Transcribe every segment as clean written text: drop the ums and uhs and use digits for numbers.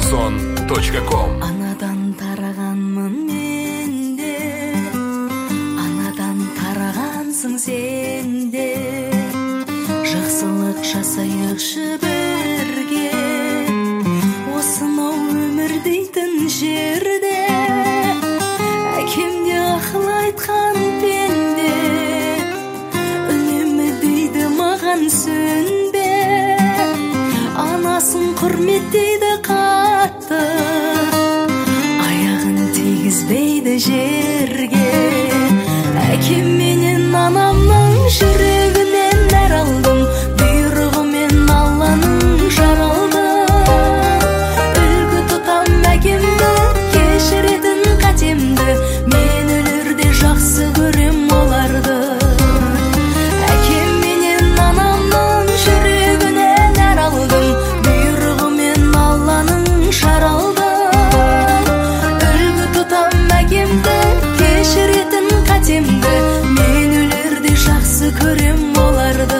Audioson.com. Анадан тарағанмын мен де, анадан тарағансың сен де. Жақсылық жасайықшы бірге, осынау өмір дейтін жерде. Әкем де ақыл айтқан пенде, үнемі дейді маған сөнбе. Анасын құрметтейді қатты, аяғын тигізбейді жерге. Әкем менен анамның жүрегінен нәр алдым, бұйрығымен Алланың жаралдым. Үлгі тұтам әкемді, кешіретін қатемді, мен өлерде жақсы көрем оларды. Әкем менен анамның жүрегінен нәр алдым, бұйрығымен Алланың жаралдым. Үлгі тұтам әкемді, кешіретін қатемді, мен өлерде жақсы көрем оларды.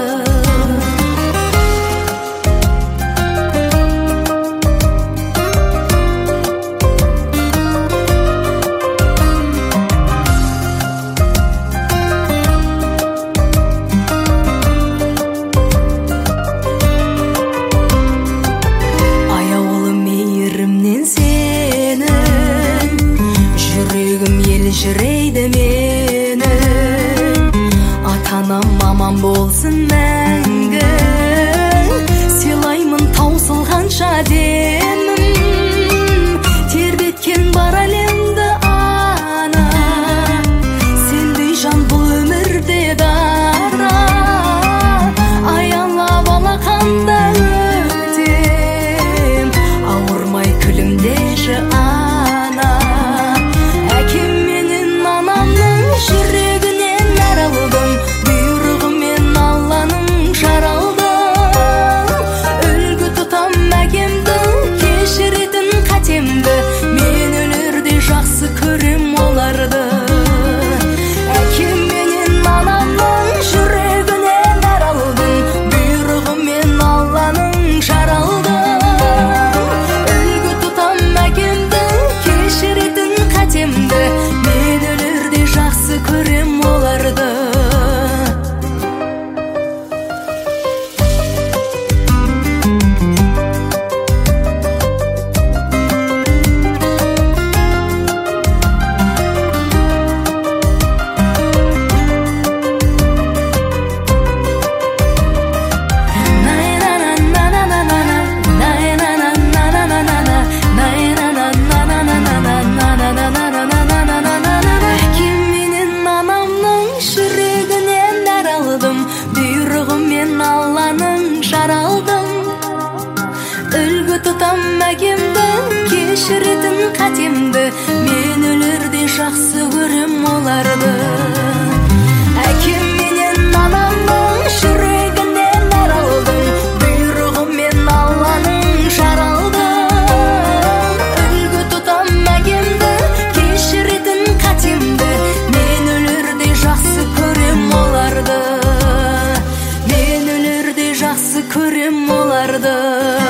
Аяулы мейірімнен сенің, жүрегім елжірейді менің. Ата-анам мамам болсын мәңгі, сыйлаймын таусылғанша демім. Тербеткен бар әлемді ана, сендей жан бұл өмірде дара. Аялап алақанда өтем, ауырмай күлімдеші ана. Әкем менен анамның жүрегінен нәр алдым, бұйрығымен Алланың жаралдым. Үлгі тұтам әкемді, кешіретін қатемді, мен өлерде жақсы көрем оларды. Әкем менен анамның жүрегінен нәр алдым, бұйрығымен Алланың жаралдым. Үлгі тұтам әкемді, кешіретін қатемді, мен өлерде жақсы көрем оларды. Әкем менен анамның жүрегінен нәр алдым, бұйрығымен Алланың жаралдым. Үлгі тұтам әкемді, кешіретін қатемді, мен өлерде жақсы көрем оларды. Әкем менен анамның жүрегінен нәр алдым, бұйрығымен Алланың жаралдым. Үлгі тұтам әкемді, кешіретін қатемді, мен өлерде жақсы көрем оларды. Мен өлерде жақсы көрем оларды.